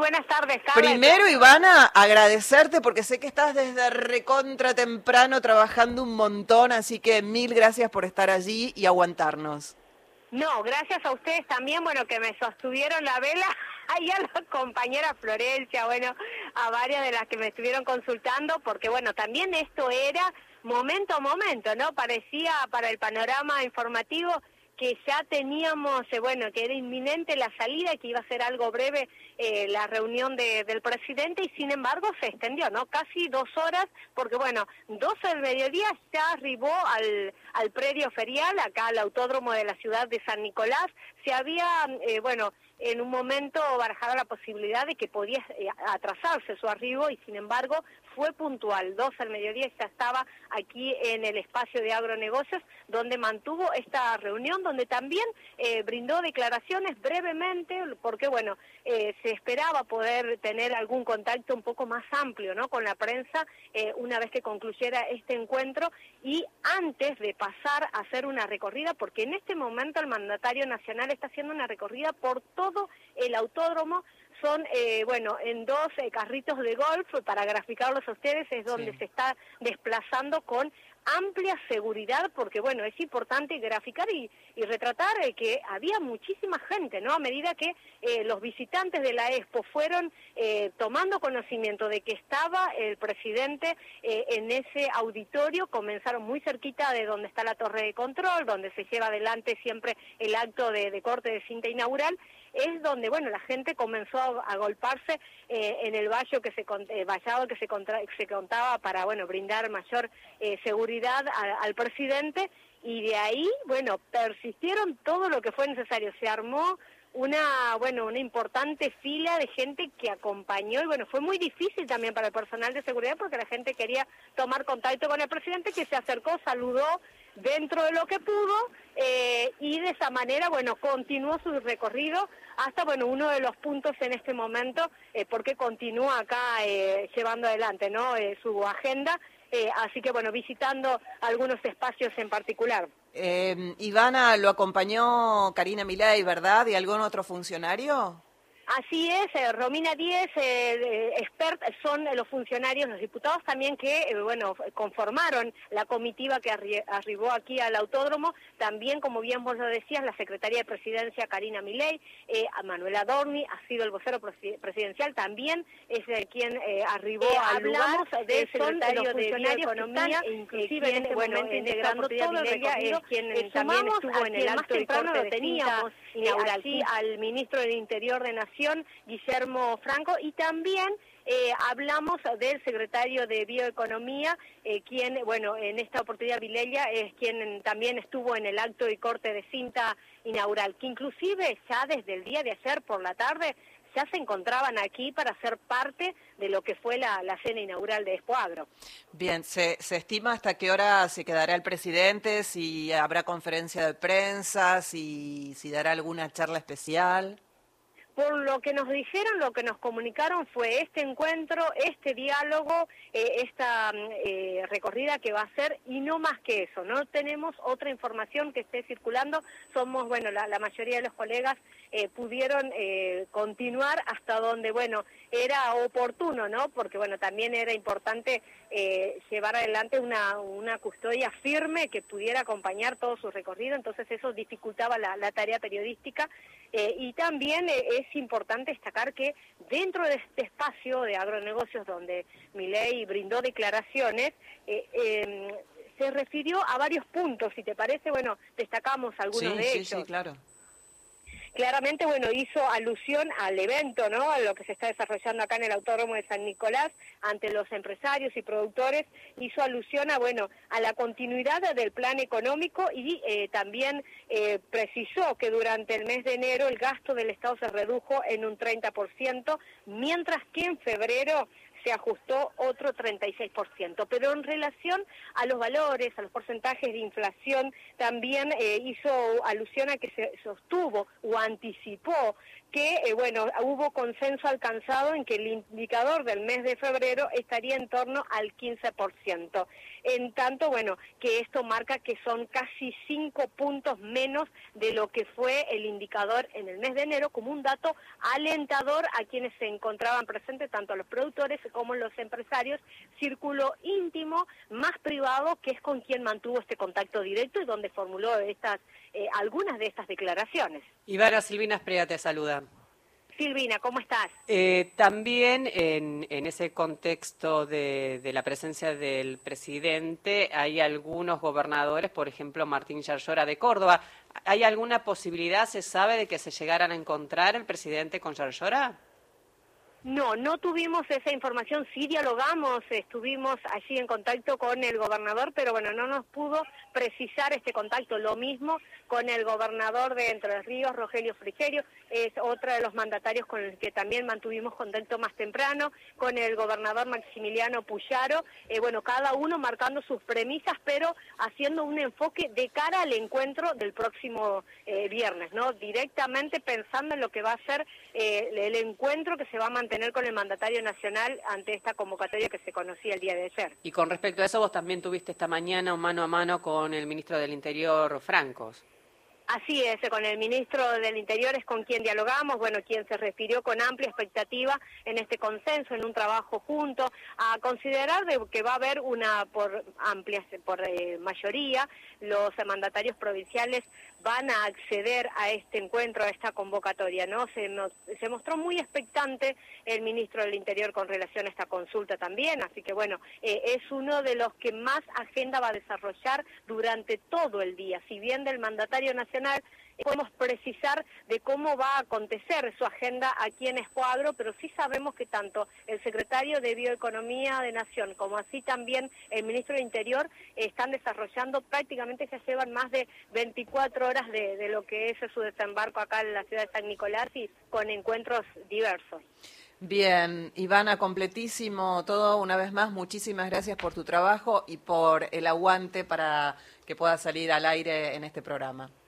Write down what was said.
buenas tardes, Carla. Primero, Ivana, agradecerte porque sé que estás desde recontra temprano trabajando un montón, así que mil gracias por estar allí y aguantarnos. No, gracias a ustedes también, bueno, que me sostuvieron la vela, ahí a la compañera Florencia, bueno, a varias de las que me estuvieron consultando, porque bueno, también esto era momento a momento, ¿no? Parecía para el panorama informativo que ya teníamos, bueno, que era inminente la salida, que iba a ser algo breve la reunión del presidente, y sin embargo se extendió, ¿no? Casi 2 horas, porque bueno, 12 del mediodía ya arribó al predio ferial, acá al autódromo de la ciudad de San Nicolás. Se había, bueno, en un momento barajado la posibilidad de que podía atrasarse su arribo, y sin embargo fue puntual. 12 al mediodía ya estaba aquí en el espacio de agronegocios, donde mantuvo esta reunión, donde también brindó declaraciones brevemente, porque bueno, se esperaba poder tener algún contacto un poco más amplio, ¿no?, con la prensa una vez que concluyera este encuentro, y antes de pasar a hacer una recorrida, porque en este momento el mandatario nacional está haciendo una recorrida por todo el autódromo. Son, bueno, en 2 carritos de golf, para graficarlos a ustedes, es donde Sí. se está desplazando con amplia seguridad, porque bueno, es importante graficar y retratar que había muchísima gente, ¿no? A medida que los visitantes de la Expo fueron tomando conocimiento de que estaba el presidente en ese auditorio, comenzaron muy cerquita de donde está la torre de control, donde se lleva adelante siempre el acto de corte de cinta inaugural. Es donde, bueno, la gente comenzó a agolparse en el vallado que se contaba para, bueno, brindar mayor seguridad al presidente, y de ahí, bueno, persistieron todo lo que fue necesario. Se armó una importante fila de gente que acompañó, y bueno, fue muy difícil también para el personal de seguridad, porque la gente quería tomar contacto con el presidente, que se acercó, saludó dentro de lo que pudo, y de esa manera, bueno, continuó su recorrido hasta, bueno, uno de los puntos en este momento, porque continúa acá llevando adelante, ¿no?, su agenda, así que, bueno, visitando algunos espacios en particular. Ivana, lo acompañó Karina Milei, ¿verdad? ¿Y algún otro funcionario? Así es, Romina Díez, expert, son los funcionarios, los diputados también que, bueno, conformaron la comitiva que arribó aquí al autódromo. También, como bien vos lo decías, la secretaria de Presidencia, Karina Milei, a Manuela Adorni, ha sido el vocero presidencial, también, es quien arribó al lugar. Hablamos del secretario de Economía, inclusive en este momento integrando todo el recorrido, quien también estuvo en el acto y corte de cinta inaugural, aquí al ministro del Interior de Nación, Guillermo Franco, y también hablamos del secretario de Bioeconomía, quien, bueno, en esta oportunidad Vilella es quien también estuvo en el acto y corte de cinta inaugural, que inclusive ya desde el día de ayer por la tarde ya se encontraban aquí para ser parte de lo que fue la cena inaugural de Expo Agro. Bien, ¿se estima hasta qué hora se quedará el presidente? ¿Si habrá conferencia de prensa? ¿Si dará alguna charla especial? Por lo que nos dijeron, lo que nos comunicaron fue este encuentro, este diálogo, esta recorrida que va a hacer, y no más que eso. No tenemos otra información que esté circulando. Somos, bueno, la mayoría de los colegas pudieron continuar hasta donde, bueno, era oportuno, ¿no? Porque, bueno, también era importante llevar adelante una custodia firme que pudiera acompañar todo su recorrido, entonces eso dificultaba la tarea periodística. Y también es importante destacar que dentro de este espacio de agronegocios donde Milei brindó declaraciones, se refirió a varios puntos. Si te parece, bueno, destacamos algunos de ellos. Sí, claro. Claramente, bueno, hizo alusión al evento, ¿no?, a lo que se está desarrollando acá en el Autódromo de San Nicolás ante los empresarios y productores. Hizo alusión a, bueno, a la continuidad del plan económico, y también precisó que durante el mes de enero el gasto del Estado se redujo en un 30%, mientras que en febrero se ajustó otro 36%. Pero en relación a los valores, a los porcentajes de inflación, también hizo alusión a que se sostuvo o anticipó que, bueno, hubo consenso alcanzado en que el indicador del mes de febrero estaría en torno al 15%. En tanto, bueno, que esto marca que son casi 5 puntos menos de lo que fue el indicador en el mes de enero, como un dato alentador a quienes se encontraban presentes, tanto los productores como los empresarios, círculo íntimo, más privado, que es con quien mantuvo este contacto directo y donde formuló algunas de estas declaraciones. Ivana, Silvina Esprega te saluda. Silvina, ¿cómo estás? También en ese contexto de la presencia del presidente hay algunos gobernadores, por ejemplo Martín Yarlora de Córdoba. ¿Hay alguna posibilidad, se sabe, de que se llegaran a encontrar el presidente con Yarlora? No tuvimos esa información, sí dialogamos, estuvimos allí en contacto con el gobernador, pero bueno, no nos pudo precisar este contacto. Lo mismo con el gobernador de Entre Ríos, Rogelio Frigerio, es otro de los mandatarios con el que también mantuvimos contacto más temprano, con el gobernador Maximiliano Puyaro, bueno, cada uno marcando sus premisas, pero haciendo un enfoque de cara al encuentro del próximo viernes, ¿no? Directamente pensando en lo que va a ser el encuentro que se va a mantener con el mandatario nacional ante esta convocatoria que se conocía el día de ayer. Y con respecto a eso, vos también tuviste esta mañana un mano a mano con el ministro del Interior, Francos. Así es, con el ministro del Interior es con quien dialogamos, bueno, quien se refirió con amplia expectativa en este consenso, en un trabajo junto, a considerar de que va a haber por mayoría, los mandatarios provinciales van a acceder a este encuentro, a esta convocatoria, ¿no? Se mostró muy expectante el ministro del Interior con relación a esta consulta también, así que bueno, es uno de los que más agenda va a desarrollar durante todo el día, si bien del mandatario nacional podemos precisar de cómo va a acontecer su agenda aquí en Escuadro, pero sí sabemos que tanto el secretario de Bioeconomía de Nación como así también el ministro del Interior están desarrollando, prácticamente ya llevan más de 24 horas de lo que es su desembarco acá en la ciudad de San Nicolás y con encuentros diversos. Bien, Ivana, completísimo todo. Una vez más, muchísimas gracias por tu trabajo y por el aguante para que pueda salir al aire en este programa.